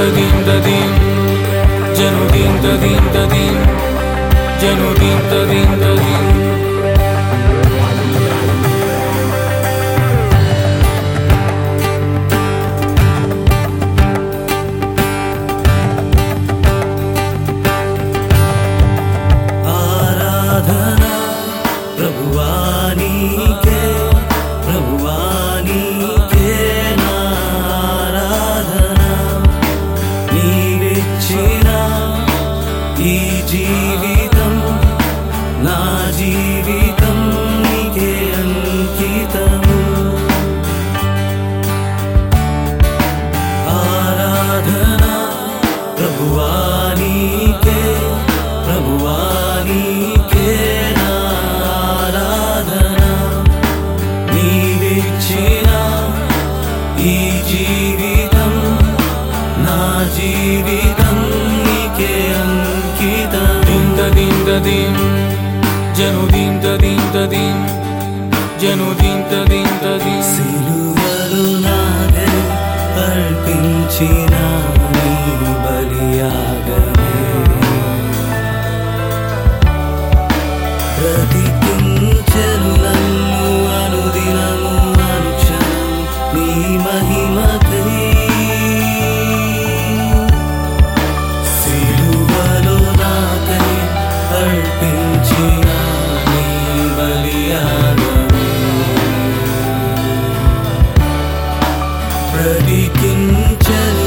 dadim dadim janudim dadim dadim janudim dadim dadim ఈ జీవితం నా జీవితం నీకే అంకితము ఆరాధన ప్రభువా నీకే ప్రభువా నీకే నా ఆరాధన నీవిచ్చిన ఈ జీవితం నా జీవితం నీకే dadim dadim janudim dadim dadim janudim dadim dadim సిలువలో నాకై అర్పించిన నీ బలియాగమే బ్రతికించెను నన్ను అనుదినము అనుక్షణం నీ మహిమకై అర్పించిన నీ బలియాగమే బ్రతికించెను